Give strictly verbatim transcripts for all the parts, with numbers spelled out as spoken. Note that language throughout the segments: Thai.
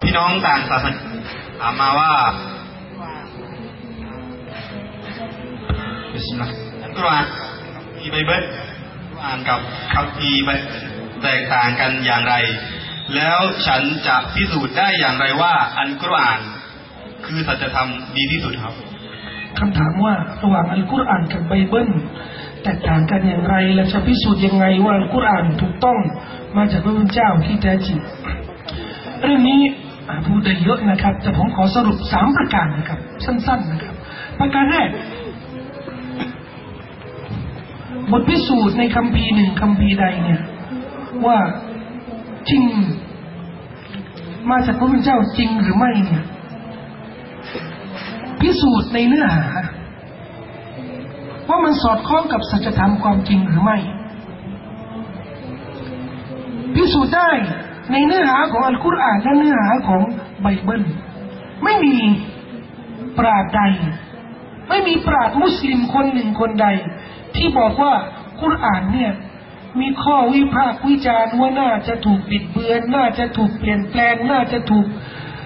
พี่น้องต่างศาสนาถามมาว่าบิสมิลลาห์อัลกุรอานที่ไบเบิลอ่านกับคัมภีร์แตกต่างกันอย่างไรแล้วฉันจะพิสูจน์ได้อย่างไรว่าอัลกุรอานคือสัจธรรมดีที่สุดครับคำถามว่าระหว่างอัลกุรอานกับไบเบิลแตกต่างกันอย่างไรและจะพิสูจน์ยังไงว่าอัลกุรอานถูกต้องมาจากพระผู้เป็นเจ้าที่แท้จริงเรื่องนี้พูดได้เยอะนะครับแต่ผมขอสรุปสามประการนะครับสั้นๆนะครับประการแรกบทพิสูจน์ในคัมภีร์หนึ่งคัมภีร์ใดเนี่ยว่าจริงมาจากพระผู้เป็นเจ้าจริงหรือไม่เนี่ยพิสูจน์ในเนื้อหาว่ามันสอดคล้องกับสัจธรรมความจริงหรือไม่พิสูจน์ได้ในเนื้อหาของอัลกุรอานและเนื้อหาของไบเบิลไม่มีปราชญ์ใดไม่มีปราชญ์มุสลิมคนหนึ่งคนใดที่บอกว่ากุรอานเนี่ยมีข้อวิพากษ์วิจารณ์ว่าน่าจะถูกบิดเบือนน่าจะถูกเปลี่ยนแปลงน่าจะถูก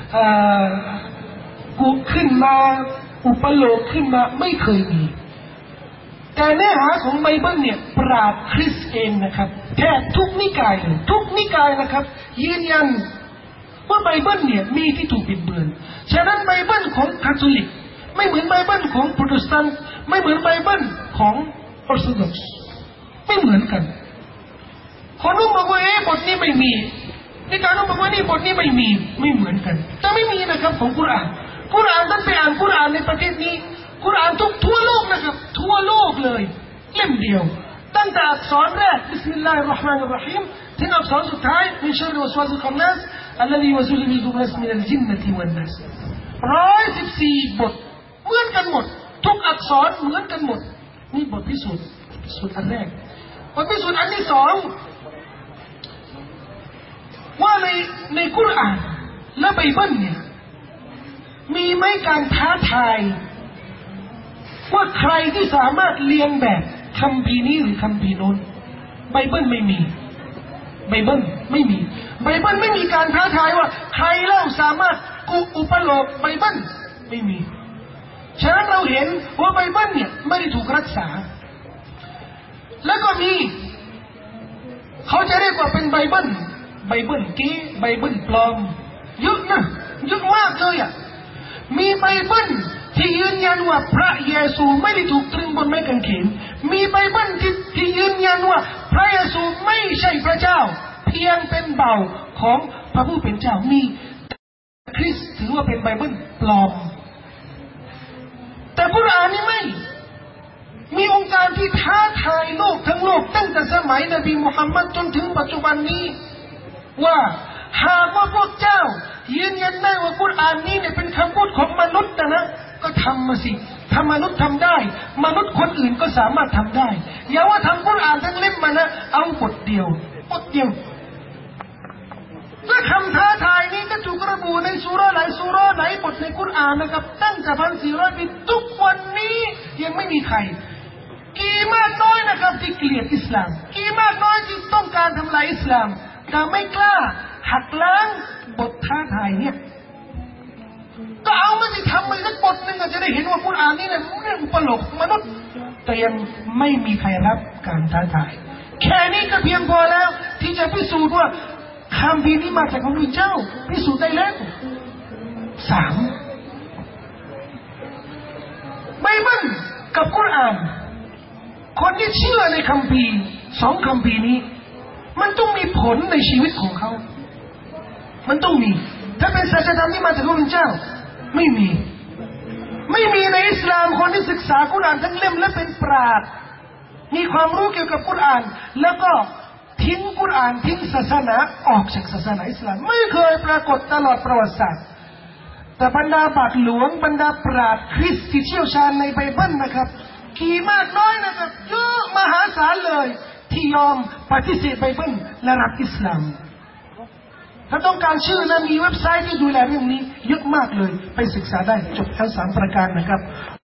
กุขึ้นมาอุปโลกขึ้นมาไม่เคยมีแต่เนื้อหาของไบเบิลเนี่ยปราชญ์คริสต์เองนะครับแทบทุกนิกายเลยทุกนิกายนะครับยืนยันว่าไบเบิลเนี่ยมีที่ถูกบิดเบือนฉะนั้นไบเบิลของคาทอลิกไม่เหมือนไบเบิลของโปรเตสแตนต์ไม่เหมือนไบเบิลของออร์โธดอกซ์ไม่เหมือนกันคนนู้นบอกว่าเอ๊ะบทนี้ไม่มีนิกายนู้นบอกว่านี่บทนี้ไม่มีไม่เหมือนกันแต่ไม่มีนะครับของกุรอานกุรอานท่านไปอ่านกุรอานในประเทศนี้กุรอานทุกทั่วโลกนะครับทั่วโลกเลยเล่มเดียวตั้งแต่อักษรแรกบิสมิลลาฮิรเราะห์มานิรเราะฮีมถึงอักษรสุดท้ายมินชัรริวัสวาซิลคันนัสอัลลซียวะซุลิบิซุนัสมินัลจินนะติวันนัสร้อยสิบสี่บทเหมือนกันหมดทุกอักษรเหมือนกันหมดนี่บทพิสูจน์พิสูจน์อันแรกบทพิสูจน์อันที่สองว่าในในกุรอานและไบเบิลเนี่ยมีไหมการท้าทายว่าใครที่สามารถเรียนแบบคัมภีร์นี้หรือคัมภีร์โน้นไบเบิลไม่มีไบเบิลไม่มีไบเบิลไม่มีการท้าทายว่าใครเล่าสามารถกุอุปโลกไบเบิลไม่มีฉะนั้นเราเห็นว่าไบเบิลเนี่ยไม่ได้ถูกรักษาแล้วก็มีเขาจะเรียกว่าเป็นไบเบิลไบเบิลเก๊ไบเบิลปลอมเยอะนะเยอะมากเลยอ่ะมีไบเบิลที่ยืนยันว่าพระเยซูไม่ได้ถูกตรึงบนไม้กางเขนมีไบเบิลที่ที่ยืนยันว่าพระเยซูไม่ใช่พระเจ้าเพียงเป็นเบาของพระผู้เป็นเจ้ามีคริสต์ถือว่าเป็นไบเบิลปลอมแต่กุรอานนี่ไม่มีองค์การที่ท้าทายโลกทั้งโลกตั้งแต่สมัยนบีมุฮัมมัดจนถึงปัจจุบันนี้ว่าหากว่าพวกเจ้ายืนยันได้ว่ากุรอานนี้เนี่ยเป็นคำพูดของมนุษย์นะก็ทำมาสิถ้ามนุษย์ทำได้มนุษย์คนอื่นก็สามารถทำได้อย่าว่าทำกุรอานทั้งเล่มมานะเอาบทเดียวบทเดียวและคำท้าทายนี้ก็ถูกระบุในซูเราะห์หลายซูเราะห์หลายบทในกุรอานนะครับตั้งแต่พันสี่ร้อยปีทุกวันนี้ยังไม่มีใครกี่มากน้อยนะครับที่เกลียดอิสลามกี่มากน้อยที่ต้องการทำลายอิสลามแต่ไม่กล้าหักล้างบทท้าทายเนี่ยก็เอามาสิทำมาสักบทหนึ่งจะได้เห็นว่ากุรอานนี่เนี่ยเรื่องอุปโลกมนุษย์แต่ยังไม่มีใครรับการท้าทายแค่นี้ก็เพียงพอแล้วที่จะพิสูจน์ว่าคัมภีร์นี้มาจากพระผู้เป็นเจ้าพิสูจน์ได้แล้วสามไบเบิลกับกุรอานคนที่เชื่อในคัมภีร์สองคัมภีร์นี้มันต้องมีผลในชีวิตของเขามันต้องมีถ้าเป็นศาสนาที่มาจากพระผู้เป็นเจ้าไม่มีไม่มีในอิสลามคนที่ศึกษากุรอานทั้งเล่มและเป็นปราชญ์มีความรู้เกี่ยวกับกุรอานแล้วก็ทิ้งกุรอานทิ้งศาสนาออกจากศาสนาอิสลามไม่เคยปรากฏตลอดประวัติศาสตร์แต่บรรดาบาทหลวงบรรดาปราชญ์คริสต์ที่เชี่ยวชาญในไบเบิลนะครับกี่มากน้อยนะครับเยอะมหาศาลเลยที่ยอมปฏิเสธไบเบิลและรับอิสลามถ้าต้องการชื่อนะมีเว็บไซต์ที่ดูแลเรื่องนี้เยอะมากเลยไปศึกษาได้จบทั้งสามประการนะครับ